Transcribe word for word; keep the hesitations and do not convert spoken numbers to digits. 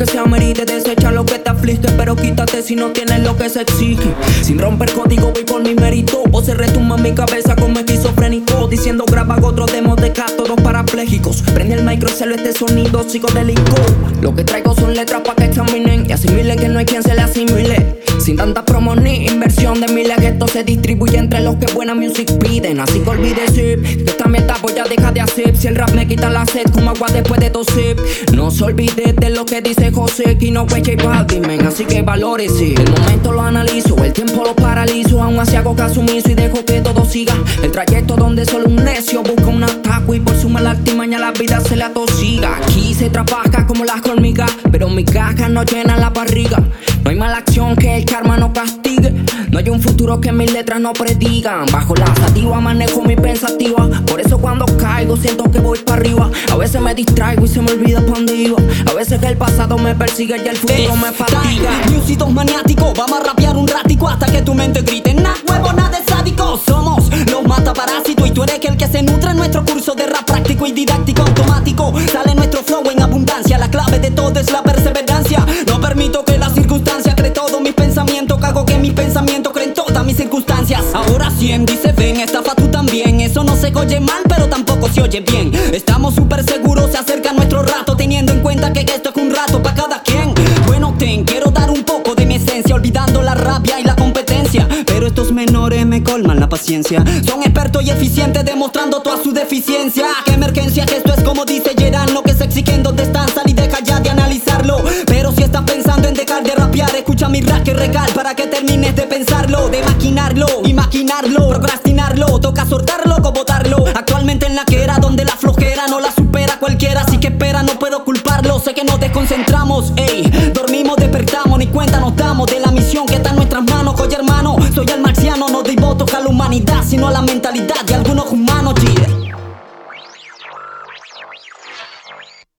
se amerite. Desecha lo que te aflige, pero quítate si no tienes lo que se exige. Sin romper código voy por mi mérito. Voces retumban mi cabeza como esquizofrénico, diciendo graba otros demos de acá, todos parapléjicos. Prende el micro y sale este sonido psicodélico. Lo que traigo son letras pa' que examinen y asimilen que no hay quien se le asimile. Sin tanta promo ni inversión de miles, que esto se distribuye entre los que buena music piden. Así que olvide sip, que esta meta voy a dejar de hacer. Si el rap me quita la sed como agua después de toser. No se olvide de lo que dice José, que no fue J Balvin, man. Así que valórese. El momento lo analizo, el tiempo lo paralizo. Aún así hago caso omiso y dejo que todo siga. El trayecto donde solo un necio busca un atajo y por su mala artimaña la vida se le atosiga. Aquí se trabaja como las hormigas, pero mi caja no llena la barriga. No hay mala acción que el karma no castigue. No hay un futuro que mis letras no predigan. Bajo la sativa manejo mi pensativa. Por eso cuando caigo siento que voy para arriba. A veces me distraigo y se me olvida pa' dónde iba. A veces que el pasado me persigue y el futuro me fatiga. Musitos maniáticos, vamos a rapear un ratico hasta que tu mente grite nah, huevo, nada de sádico. Somos los mataparásitos y tú eres el que se nutre en nuestro curso de rap práctico y didáctico automático. Sale nuestro flow en abundancia. La clave de todo es la perseverancia. No permito que la circunstancia cree todo mis pensamientos. Cago que mis pensamientos creen todas mis circunstancias. Ahora cien dice ven, estafa tú también. Eso no se oye mal pero tampoco se oye bien. Estamos súper seguros, se acerca nuestro rato, teniendo en cuenta que esto es un rato pa' cada quien. Bueno ten, quiero dar un poco de mi esencia, olvidando la rabia y la competencia. Pero estos menores me colman la paciencia. Son expertos y eficientes demostrando toda su deficiencia. Qué emergencia que esto es como dice Gerard. Lo que se exigen donde están, sal y deja ya de analizarlo. Pero si estás pensando en dejar de rapear, escucha mi rap que regal para que termines de pensarlo, de maquinarlo, imaginarlo, procrastinarlo. Toca soltarlo o botarlo. Actualmente en la que era donde la flojera no la supera cualquiera. Así que espera, no puedo culparlo. Sé que nos desconcentramos, ey. Dormimos, despertamos, ni cuenta nos damos de la misión que está en nuestras manos. Oye hermano, soy el marciano, no doy votos a la humanidad, sino a la mentalidad de algunos humanos, G.